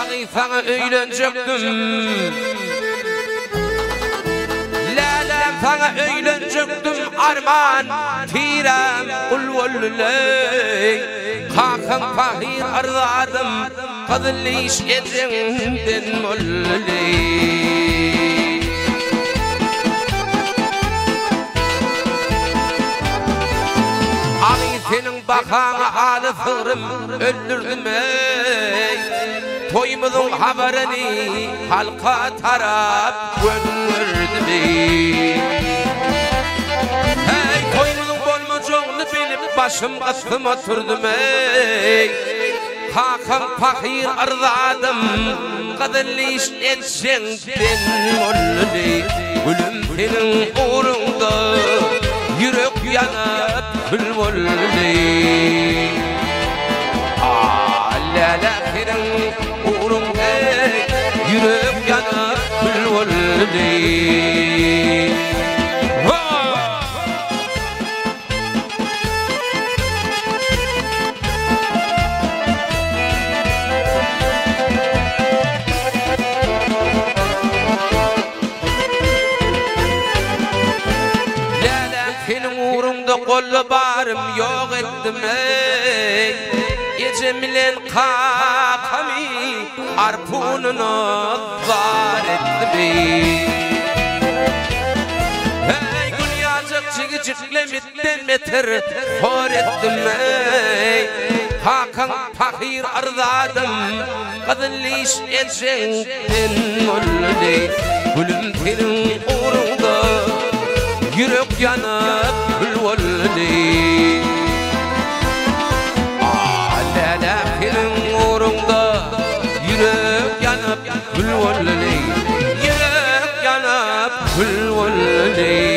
Ağay sana öylenecektim Lalem sana öylenecektim Arman tirem ulvulley Hakan fahir arzadım Kızılliş ecenden mulley Ağay senin bakana alı sığırım öldürdüm ey Toymuzun haberini halka taraf gönderdim ey Hey toymuzun bolmacağını bilip başım kastım oturdum ey Hakan fakir arzadım Kızılliş ecenden mulley Gülüm senin uğrunda yürek yanıp kül mulley Lala senin uğrunda yürek yanıp kül mulley Kollu barım yok ettim ey Ecemilen kakami arpununu var ettim ey Hey günyacık çigicikle mitten meter hor ettim ey Hakan fakir arzadım Kızılliş ecenden mulley Gülüm senin uğrunda yürek yanıp kül mulley Lala senin uğrunda yürek yanıp kül mulley Yürek yanıp kül mulley